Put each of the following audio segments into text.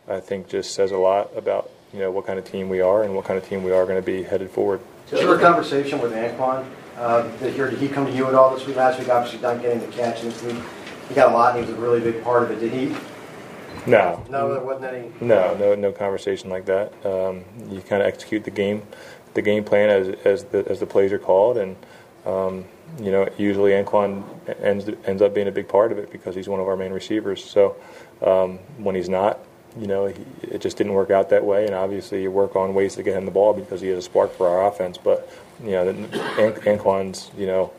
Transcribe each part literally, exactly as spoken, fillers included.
I think just says a lot about, you know, what kind of team we are and what kind of team we are going to be headed forward. Did you have a conversation with Anquan? Uh, did he come to you at all this week? Last week, obviously, not getting the catch. This week, he got a lot, and he was a really big part of it. Did he? No. No, there wasn't any. No, no, no conversation like that. Um, you kind of execute the game, the game plan as as the as the plays are called, and um, you know, usually Anquan ends ends up being a big part of it because he's one of our main receivers. So um, when he's not, you know, he, it just didn't work out that way. And obviously, you work on ways to get him the ball because he has a spark for our offense. But you know, An- Anquan's, you know,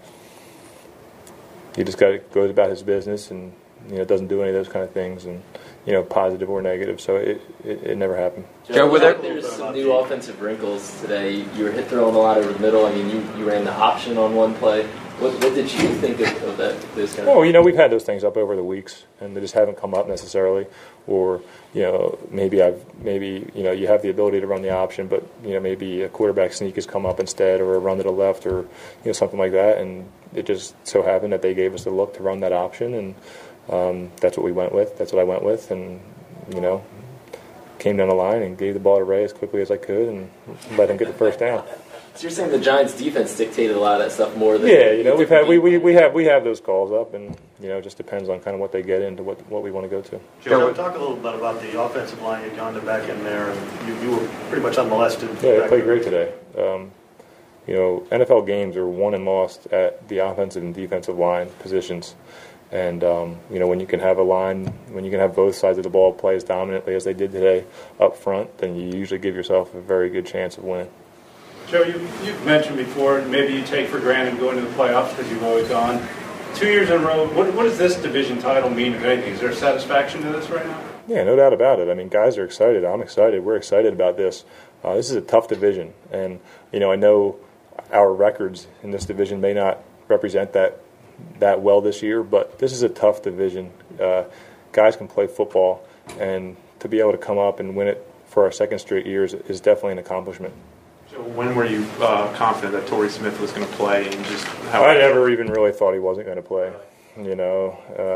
he just got goes about his business and you know doesn't do any of those kind of things and. You know, positive or negative, so it, it, it never happened. Joe, were there, there's some new offensive wrinkles today. You were hit throwing a lot over the middle. I mean, you, you ran the option on one play. What, what did you think of, of that? Those kind of well, you know, we've had those things up over the weeks, and they just haven't come up necessarily. Or you know, maybe I've maybe you know you have the ability to run the option, but you know maybe a quarterback sneak has come up instead, or a run to the left, or you know something like that, and it just so happened that they gave us the look to run that option and. Um, that's what we went with. That's what I went with, and you know, came down the line and gave the ball to Ray as quickly as I could, and let him get the first down. So you're saying the Giants' defense dictated a lot of that stuff more than yeah, you know, we've had we, we, we have we have those calls up, and you know, it just depends on kind of what they get into what what we want to go to. Joe, talk a little bit about the offensive line. You'd gone to back in there, and you, you were pretty much unmolested. Yeah, they played great today. Um, you know, N F L games are won and lost at the offensive and defensive line positions. And, um, you know, when you can have a line, when you can have both sides of the ball play as dominantly as they did today up front, then you usually give yourself a very good chance of winning. Joe, you, you've mentioned before, maybe you take for granted going to the playoffs because you've always gone. Two years in a row, what, what does this division title mean, if anything? Is there satisfaction to this right now? Yeah, no doubt about it. I mean, guys are excited. I'm excited. We're excited about this. Uh, this is a tough division. And, you know, I know our records in this division may not represent that that well this year, but this is a tough division. Uh, guys can play football, and to be able to come up and win it for our second straight years is definitely an accomplishment. So when were you uh, confident that Torrey Smith was going to play, and just how? I never even really thought he wasn't going to play, you know.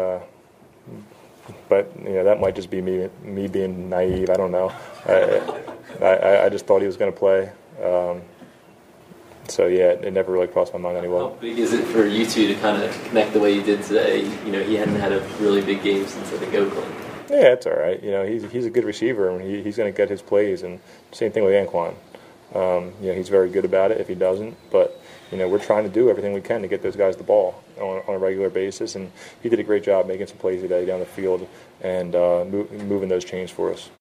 Uh, but you know that might just be me me being naive. I don't know. I I, I just thought he was going to play. Um, So, yeah, it never really crossed my mind anyway. How big is it for you two to kind of connect the way you did today? You know, he hadn't had a really big game since, I think, Oakland. Yeah, it's all right. You know, he's he's a good receiver, and he, he's going to get his plays. And same thing with Anquan. Um, you know, he's very good about it if he doesn't. But, you know, we're trying to do everything we can to get those guys the ball on, on a regular basis. And he did a great job making some plays today down the field and uh, move, moving those chains for us.